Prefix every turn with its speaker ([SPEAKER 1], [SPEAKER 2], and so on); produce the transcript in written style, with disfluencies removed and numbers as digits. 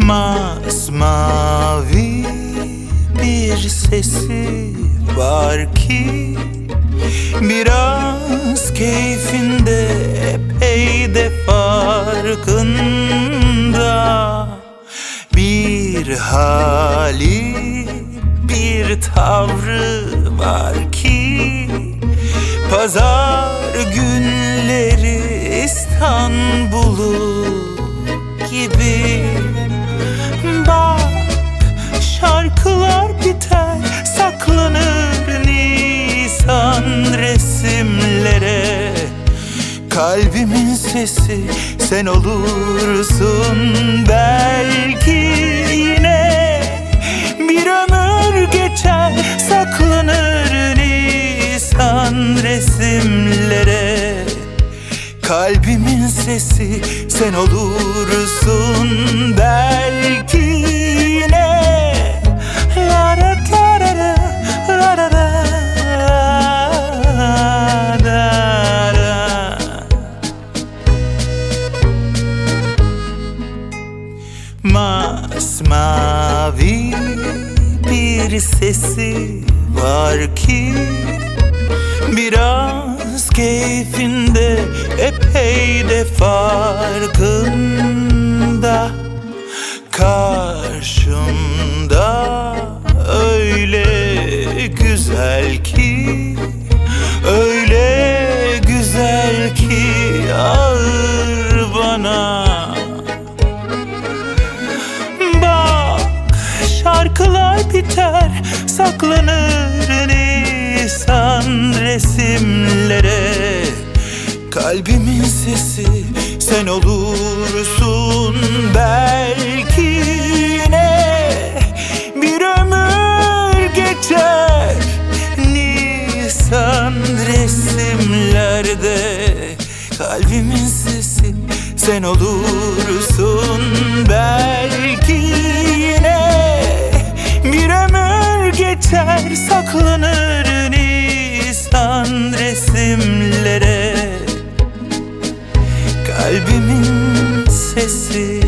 [SPEAKER 1] Masmavi bir sesi var ki biraz keyfinde epey de farkında. Bir hali, bir tavrı var ki pazar günleri İstanbul'u gibi. Bak, şarkılar biter, saklanır Nisan resimlere. Kalbimin sesi sen olursun belki yine. Bir ömür geçer, saklanır Nisan resimlere. Kalbimin sesi sen olursun belki yine. La la la la la la la la. Masmavi bir sesi var ki biraz keyfinde epey de farkında. Karşımda öyle güzel ki, öyle güzel ki ağır bana. Bak, şarkılar biter, saklanır Nisan resimlere. Kalbimin sesi sen olursun belki yine. Bir ömür geçer Nisan resimlerde. Kalbimin sesi sen olursun belki yine. Bir ömür geçer, saklanır Nisan resimlere. Kalbimin sesi